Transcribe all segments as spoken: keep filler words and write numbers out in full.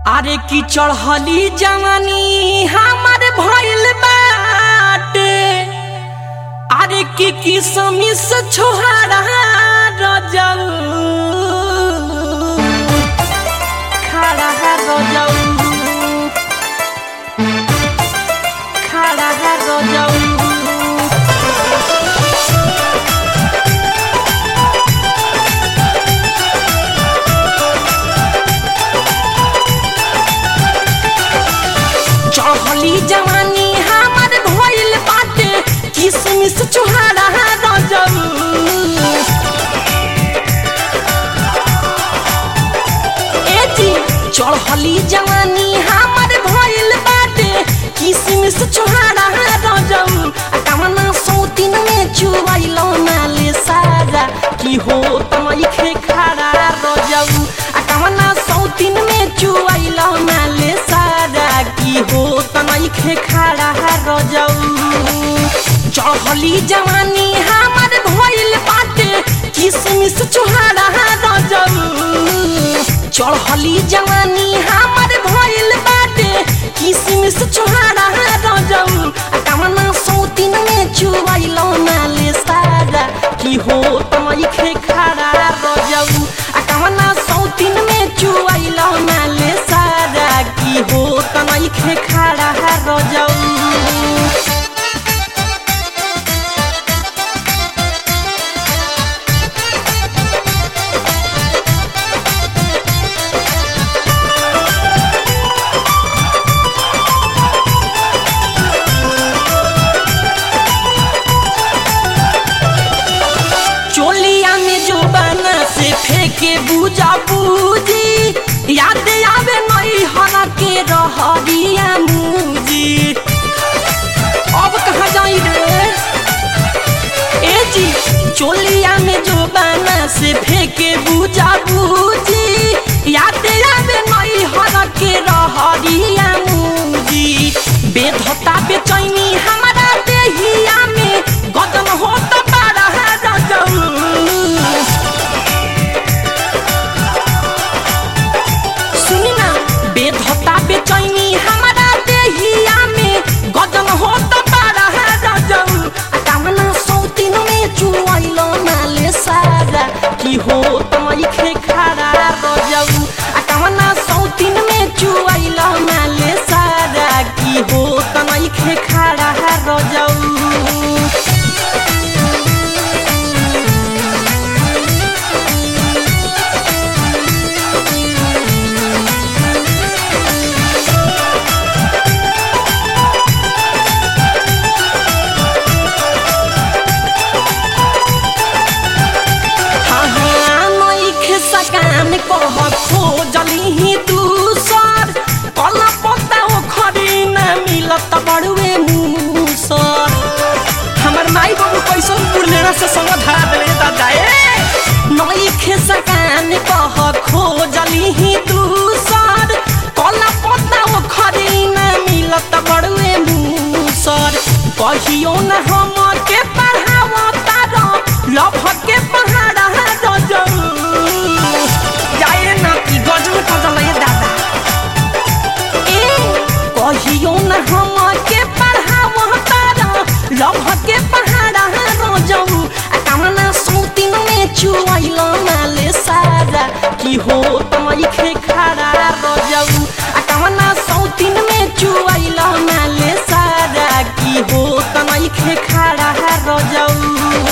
अरे की चढ़ली जवानी हमार भइल बाटे। अरे की किसमी से छोहरा रजऊ खड़ा है रजऊ खड़ा है रजऊ। चढ़ली जवानी हमार भइल बाटे किसमिस छोहरा रजऊ। ए जी चढ़ली जवानी हमार भइल बाटे किसमिस छोहरा रजऊ। कमना सौतीन में चुवाइलो नाले सारा की हो तमई खे खड़ा रजऊ। कमना सौतीन में चुवाइलो नाले सारा की हो तमई खे खड़ा रजऊ। चढ़ली जवानी हमार भइल बाटे किसमिस छोहरा रजऊ। चढ़ली जवानी हमार भइल बाटे किसमिस छोहरा रजऊ। कमना सौतीन में चुवाइलो नाले सारा की हो तमई खे खड़ा रजऊ। कमना सौतीन में चुवाइलो नाले सारा की हो तमई खे खड़ा रजऊ। चोलिया में जो बना से फेंके बूजा बूजी याद आवे नई हरा के रहरिया मुजी। अब कहाँ जाई रे ए जी चोलिया में जो बना से फेंके बूजा बूजी याद आवे नई हरा के रहरिया मुजी। बेधता बेचैनी हमारा देहिया में गदन होता बड़ा रजऊ। सुनी ना बेधता बेचैनी हमारा देहिया में गदन होता बड़ा रजऊ। कामना सौतीन में चुवाइलो नाले सारा की हो तमई खे खड़ा रजऊ। कामना सौतीन में चुवाइलो नाले सारा की हो तमई खे खड़ा रजऊ। सकान कह खोजली ही दूसर कल पता खरी न मिलत बड़ुए मूसर। हमर माई बाबू कैसन बुढ़लेना से संग धरा देले दादा ए नई खे सकान कह खोजली ही दूसर कल पता खरी न मिलत बड़ुए मूसर। कहियो न हम के पढ़ावता लभ के पहाड़ा रजऊ। कहियो न हम के पढ़ावता लभ के पहाड़ा रजऊ। कामना सौतीन में चुवाइलो नाले सारा की हो तमई खे खड़ा रजऊ। कामना सौतीन में चुवाइलो नाले सारा की हो तमई खे खड़ा रजऊ।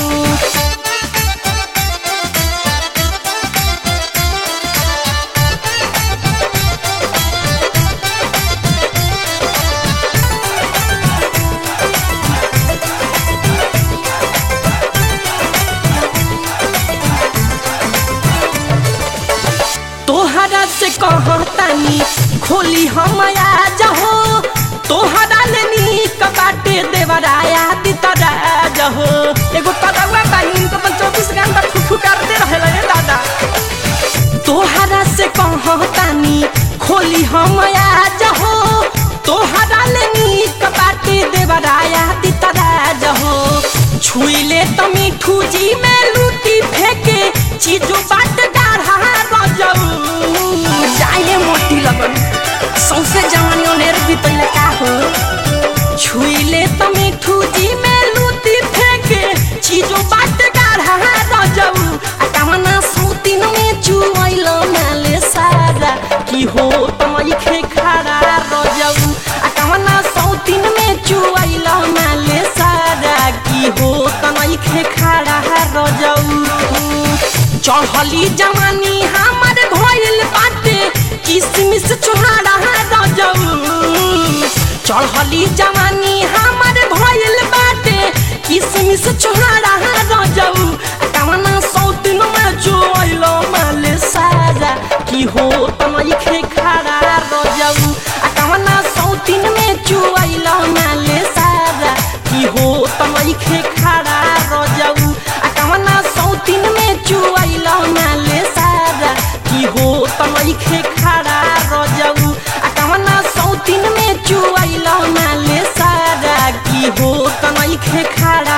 तोहरा से कहतानी खोली हम आज हो तोहरा ले नीक बाटे देवराया दितरा जहो। एगो तदवा बहिन तो चौबीस घंटा ठुठू करते रहेला रे दादा। तोहरा से कहतानी खोली हम आज हो तोहरा ले नीक बाटे देवराया दितरा जहो। छुइले त मिठू जी में लूटी फेंके चीजो बाट गाढ़ा रजऊ। जाए मोटी लगन सौसे जवानी ओनेर बीतल का हो छुइले त मिठू जी में लूटी फेंके चीजो बाट गाढ़ा रजऊ आ कमना सौतीन में चुइल नाले सारा की हो तमई खे खड़ा रजऊ आ कमना सौतीन में चुइल नाले सारा की हो तमई खे खड़ा रजऊ चढ़ली जवानी हमर भइल बाटे किसमिस छोहाड़ा रजऊ चढ़ली जवानी हमर भइल बाटे किसमिस छोहाड़ा रजऊ कवना सौतीन में जोइल माले सारा की हो तमई खे खड़ा रजऊ कवना सौतीन में चुइल माले सारा की हो तमई खे खड़ा रजऊ कवना सौतीन में चुइल माले सारा की हो तमई खे खड़ा रजऊ कवना सौतीन में चुइल माले सारा की हो तमई खे खड़ा